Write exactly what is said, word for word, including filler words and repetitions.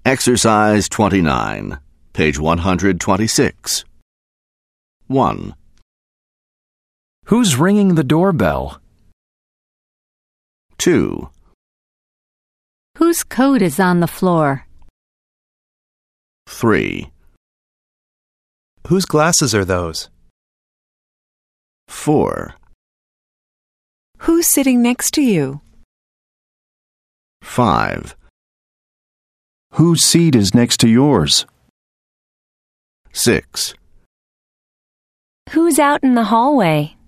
Exercise twenty-nine, page one hundred twenty-six. one. Who's ringing the doorbell? two. Whose coat is on the floor? three. Whose glasses are those? four. Who's sitting next to you? five. Whose seat is next to yours? six. Who's out in the hallway?